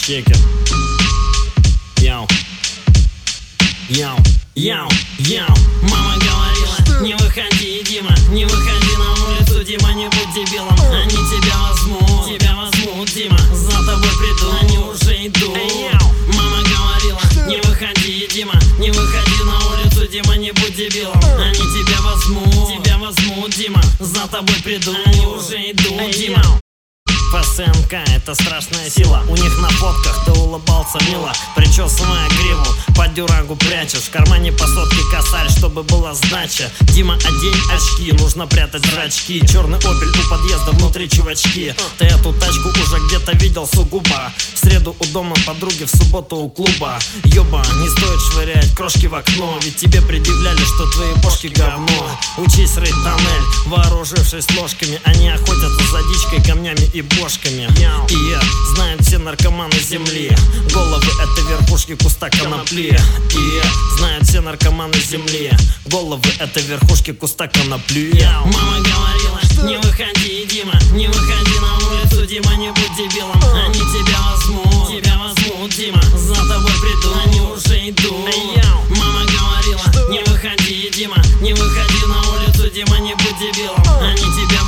Чекер. Яу. Яу. Яу. Яу. Мама говорила, не выходи, Дима, не выходи на улицу, Дима, не будь дебилом. Они тебя возьмут, Дима, за тобой придут, они уже идут. Мама говорила, не выходи, Дима, не выходи на улицу, Дима, не будь дебилом. Они тебя возьмут, Дима, за тобой придут, они уже идут, Дима. ФСНК — это страшная сила. У них на фотках ты улыбался мило, причесывая гриву, под дюрагу прячешь. В кармане по сотке косарь, чтобы была сдача. Дима, одень очки, нужно прятать зрачки. Черный опель у подъезда, внутри чувачки. Ты эту тачку уже где-то видел сугубо. В среду у дома подруги, в субботу у клуба. Ёба, не стоит швырять крошки в окно, ведь тебе предъявляли, что твои бошки говно. Учись рыть тоннель, вооружившись ложками. Они охотятся за дичкой, камнями и бошками. И знают все наркоманы земли, головы — это верхушки куста конопли. И знают все наркоманы земли, головы — это верхушки куста конопли. Мама говорила, не выходи, Дима, не выходи на улицу, Дима, не будь дебилом. Они тебя возьмут, Дима, за тобой придут, они уже идут. Мама говорила, не выходи, Дима, не выходи на улицу, Дима, не будь дебилом. Они тебя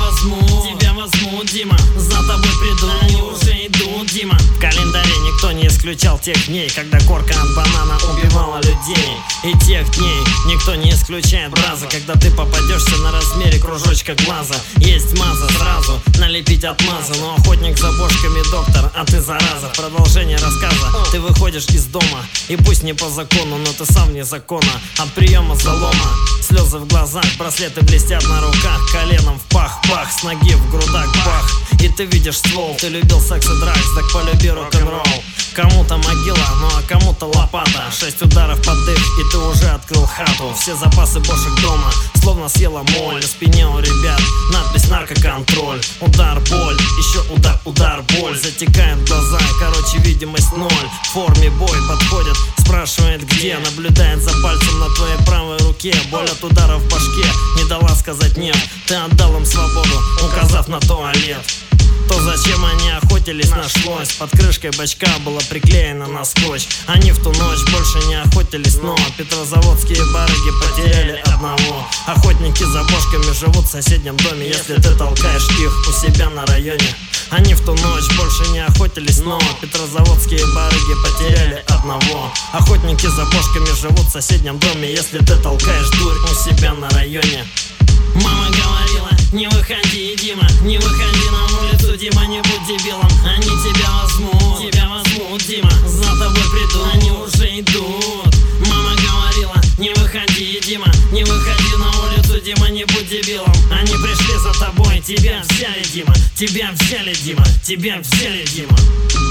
возьмут, Дима, за тобой придут, они уже идут, Дима. В календаре никто не исключал тех дней, когда корка от банана убивала людей. И тех дней никто не исключает браза, когда ты попадешься на размере кружочка глаза. Есть маза сразу, налепить отмаза, но охотник за бошками доктор, а ты зараза. Продолжение рассказа: ты выходишь из дома, и пусть не по закону, но ты сам вне закона. От приема залома, слезы в глазах, браслеты блестят на руках, коленом в пах-пах, с ноги в грудак бах. И ты видишь ствол, ты любил секс и дракс, так полюби рок-н-ролл. Кому-то могила, ну а кому-то лопата. 6 ударов под дых, и ты уже открыл хату. Все запасы бошек дома, словно съела моль. На спине у ребят надпись «Наркоконтроль». Удар, боль, еще удар, боль. Затекает глаза, короче, видимость ноль. В форме бой подходит, спрашивает где. Наблюдает за пальцем на твоей правой руке. Боль от удара в башке не дала сказать нет. Ты отдал им свободу, указав на туалет. То, зачем они охотились, нашлось. Под крышкой бачка было приклеено на скотч. Они в ту ночь больше не охотились, но петрозаводские барыги потеряли одного. Охотники за бошками живут в соседнем доме, если ты толкаешь их у себя на районе. Они в ту ночь больше не охотились, но петрозаводские барыги потеряли одного. Охотники за бошками живут в соседнем доме, если ты толкаешь дурь у себя на районе. Мама говорила, не выходи, Дима, не выходи на улицу, Дима, не будь дебилом. Они тебя возьмут, Дима, за тобой придут, они уже идут. Мама говорила, не выходи, Дима, не выходи на улицу, Дима, не будь дебилом. Они пришли за тобой, тебя взяли, Дима, тебя взяли, Дима, тебя взяли, Дима.